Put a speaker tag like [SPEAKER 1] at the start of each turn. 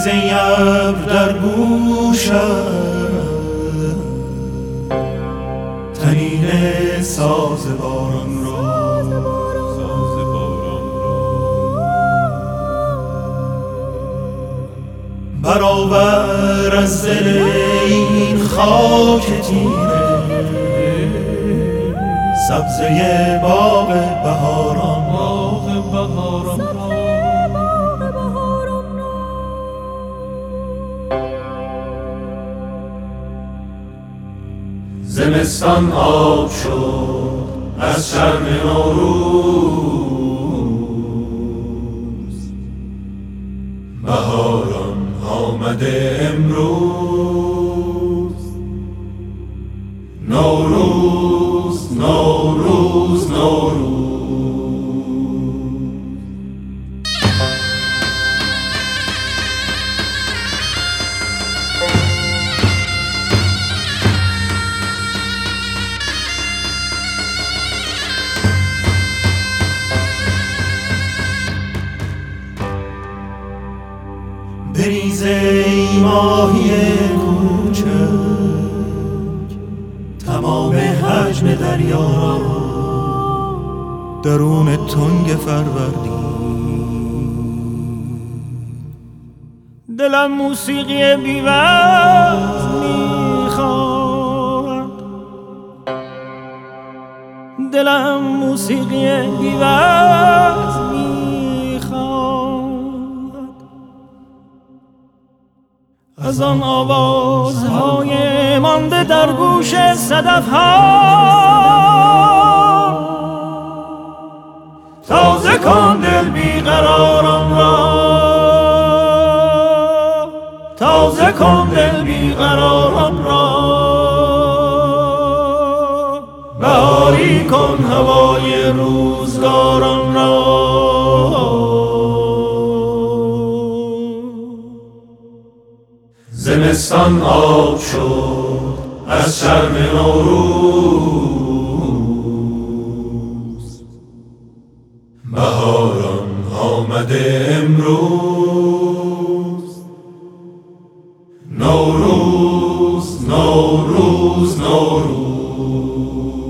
[SPEAKER 1] ای ابر در گوشم، طنین ساز باران را برآور از دل این خاک تیره، سبزه باغ بهاران را. زمستان آب شد از شرم نوروز، بهاران آمده امروز. نوروز نوروز نوروز. بریز ای ماهی کوچک، تمام حجم دریا را درون تنگ فروردین.
[SPEAKER 2] دلم موسیقی بی‌وزن میخواد، دلم موسیقی بی‌وزن میخواد، از آن آوازهای مانده در گوش صدف‌ها. تازه کن دل بیقراران را، تازه کن دل بیقراران را. بهاری کن هوای روزگاران را.
[SPEAKER 1] زمستان آب شد از شرم نوروز، بهاران آمده امروز. نوروز نوروز نوروز.